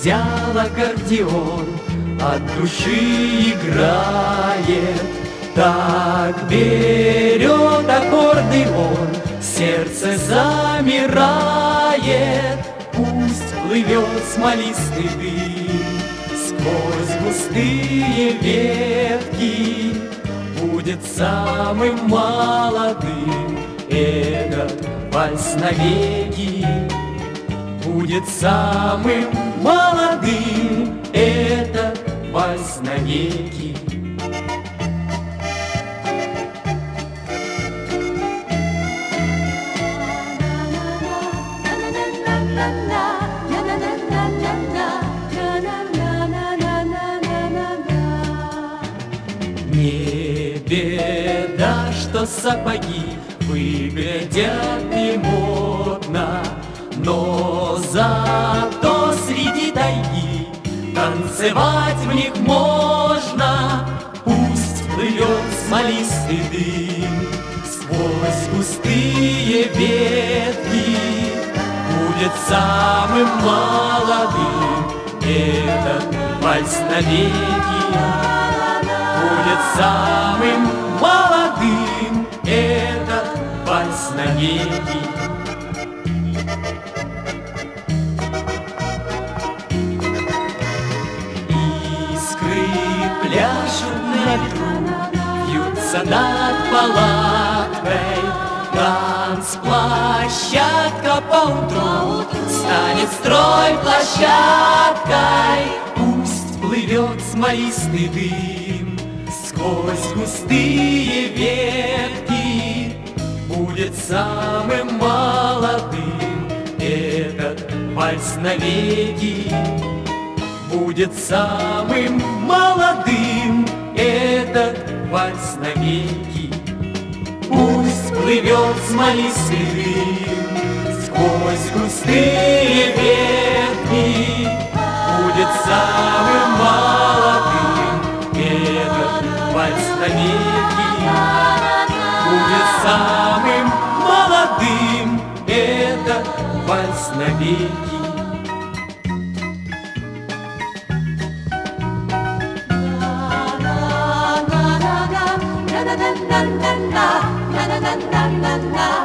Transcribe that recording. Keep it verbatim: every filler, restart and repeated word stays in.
взял аккордеон, от души играет. Так берет аккорды он, сердце замирает. Пусть плывет смолистый дым сквозь густые ветки, будет самым молодым этот вальс навеки. Будет самым молодым этот вальс навеки. Не беда, что сапоги выглядят немодно, но зато среди тайги танцевать в них можно. Пусть плывет смолистый дым сквозь густые ветки, будет самым молодым этот вальс навеки. Будет самым молодым этот вальс навеки. Искры пляшут на ветру, вьются над палаткой. Танцплощадка поутру станет стройплощадкой. Пусть плывет смолистый дым сквозь густые ветки, будет самым молодым этот вальс навеки. Будет самым молодым этот вальс навеки. Пусть плывет смолистый дым сквозь густые ветки, будет самым молодым этот вальс навеки. Будет самым молодым этот вальс навеки. Na na na na na na na na na na na na na.